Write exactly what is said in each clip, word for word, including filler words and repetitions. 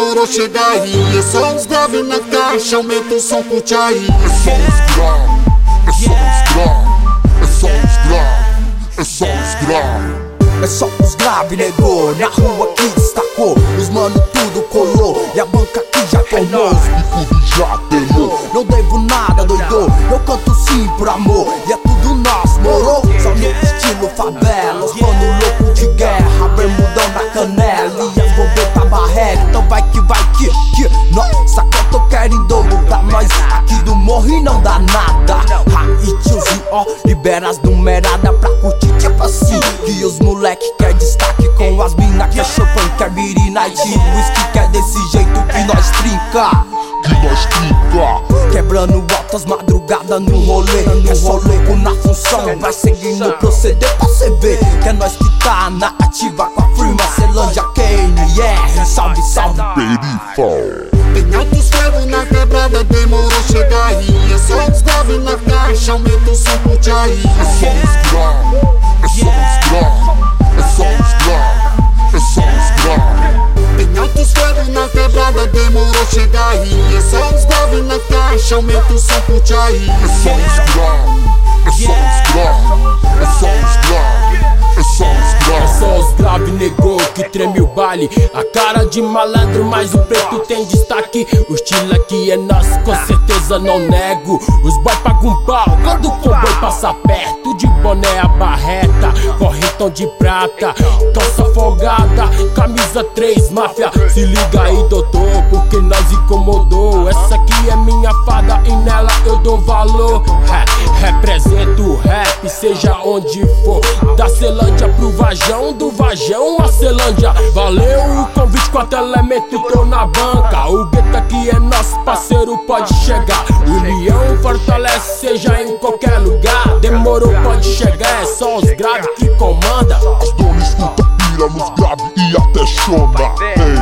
demorou, chega aí. É só uns grave na caixa, aumenta o som, curte aí. É só uns grave, é só uns grave, é só uns grave, é só uns grave. É só os grave, negou, na rua que destacou. Os mano tudo colou, e a banca que já formou. E tudo já temou. Não devo nada, doido, eu canto sim por amor. E é tudo nosso, morou? Só no estilo favela, os mano louco de guerra, bermudão na canela e as bombetas barrega. Então vai que vai que, que nossa, que eu tô querendo dobro pra nós aqui do morro e não dá nada. Ha, e tiozinho, ó, libera as numeradas pra curtir tipo assim. Que os moleque quer destaque com as mina, quer champanhe, quer beer night, whisky, quer desse jeito que nós trinca. Que nós trinca. Quebrando altas madrugadas no rolê, quer só louco na função, vai seguindo o proceder pra cê ver. Que é nós que tá na ativa com a firma Celândia K N R. Salve, salve, Perifal. Tem altos ferros na quebrada, demorou, chega aí. É só uns grave na caixa, aumenta o som, curte aí. É só uns grave, é só uns grave, é só uns grave, é só uns grave. Tem altos ferros na quebrada, demorou, chega aí. É só uns grave na caixa, aumenta o som, curte aí. É só uns grave, é só uns grave, é só uns grave, é só uns grave. É só os grave, negou, que treme o baile. A cara de malandro, mas o preto tem destaque. O estilo aqui é nosso, com certeza não nego. Os boy pagam um pau quando o comboio passa perto. De boné a barreta, correntão de prata, calça folgada, camisa três, máfia. Se liga aí, doutor, porque nós incomodou. Essa aqui é minha fada e nela eu dou valor. É, represento o rap, seja onde for. Da Celândia pro Vajão, do Vajão a Celândia. Valeu o convite, quatro elementos, tô na banca. O gueto aqui é nosso parceiro, pode chegar. União fortalece, seja em qualquer lugar. Demorou, pode chegar, é só os graves que comanda. As donas escuta, pira nos grave e até chona.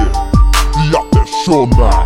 Ei, e até chona.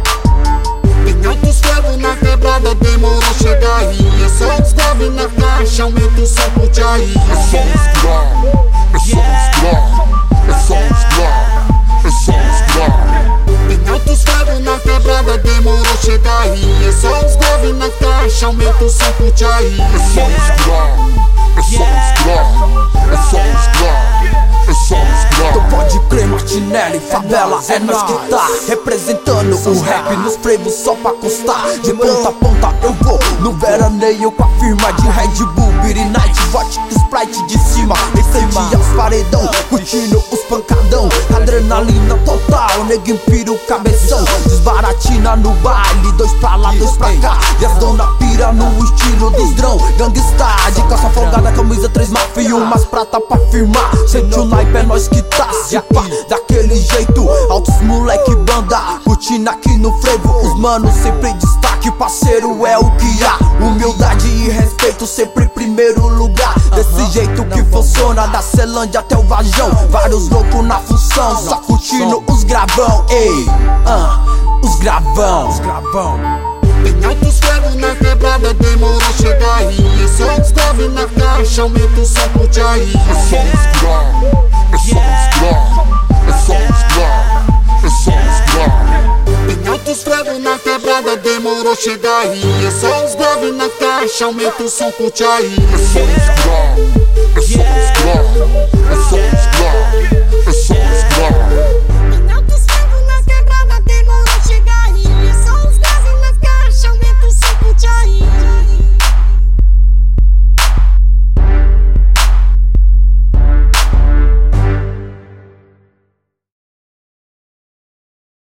Tem altos ferros na quebrada, demorou, chega aí. É só uns grave na caixa, aumenta o som, curte aí. É só uns grave, é só uns grave, é só uns grave, é só uns grave. Tem altos ferros na quebrada, demorou, chega aí. É só uns grave na caixa, aumenta o som, curte aí. É só uns grave, é só uns grave, é só uns grave, é só uns grave. então pode crer, Martinelli, favela, é nós que tá representando o rap nos freivos só pra constar. De ponta a ponta eu vou no veraneio com a firma de Red Bull, Beer Night, vodka, Sprite de cima. Incende aos paredão, curtindo os pancadão. Adrenalina total, neguinho pira o cabeção. Desbaratina no baile, dois pra lá, dois pra cá. E as dona pira no estilo dos drão. Gangstar, de calça folgada, camisa três máfia e umas prata pra firmar. Sente o naipe, é nós que tá, se pá, daquele jeito. Altos moleque banda, curtindo aqui no frevo. Os manos sempre destaque, parceiro é o que há. Humildade e respeito sempre em primeiro lugar. Desse jeito que funciona, da Celândia até o Vajão. Vários loucos na função, só curtindo os gravão. Ei, uh, os gravão, os gravão. Tem altos ferros na quebrada, demorou, chega aí. É só uns grave na caixa, aumenta o som, curte aí. É só uns grave, é só uns grave, é só uns grave, é só uns grave. Tem altos ferros na quebrada, demorou, chega aí. É só uns grave na caixa, aumenta o som, curte aí. É só uns grave, é só uns grave, é só uns grave.